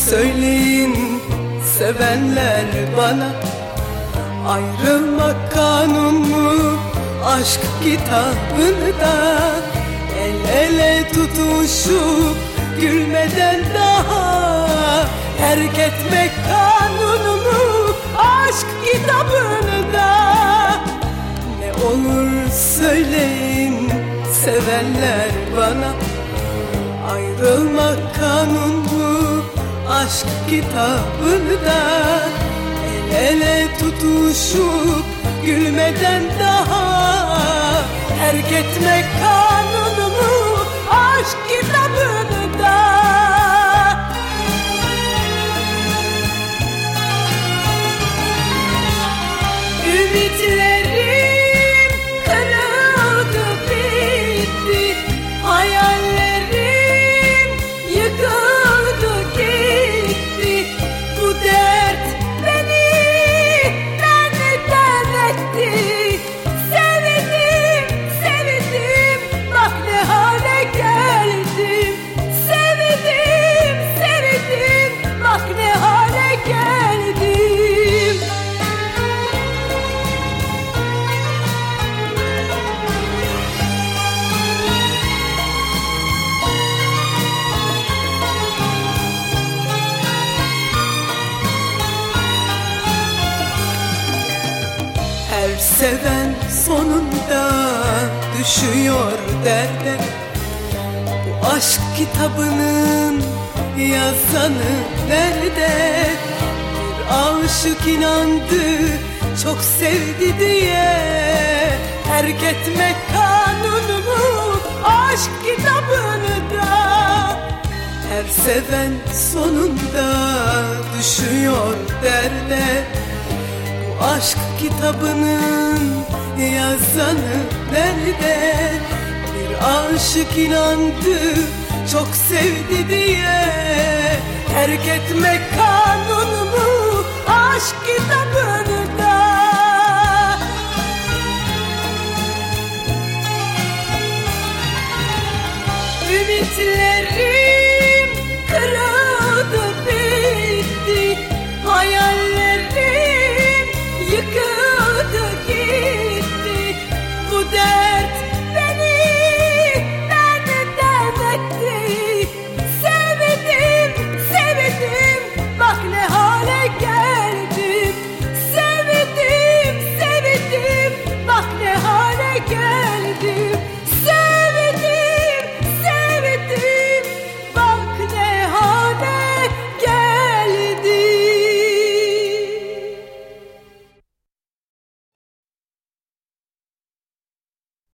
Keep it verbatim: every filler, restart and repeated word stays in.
söyleyin sevenler bana, ayrılmak kanun mu aşk kitabında? El ele tutuşup gülmeden daha terk etmek kanun mu aşk kitabında? Ne olur söyleyin sevenler bana, ayrılmak kanun mu aşk kitabında? El ele tutuşup gülmeden daha terk etmek kanun mu aşk kitabında? Ümitlerim kırıldı bitti, hayallerim yıkıldı gitti. Bu dert beni benden etti. Sevdim, sevdim, bak ne hale geldim. Sevdim, sevdim, bak ne hale geldim. Her seven sonunda düşüyor derde. Bu aşk kitabının yazanı nerede? Bir aşık inandı, çok sevdi diye terk etmek kanun mu aşk kitabında? Her seven sonunda düşüyor derde. Aşk kitabının yazanı nerede? Bir aşık inandı, çok sevdi diye terk etmek kanun mu aşk kitabını?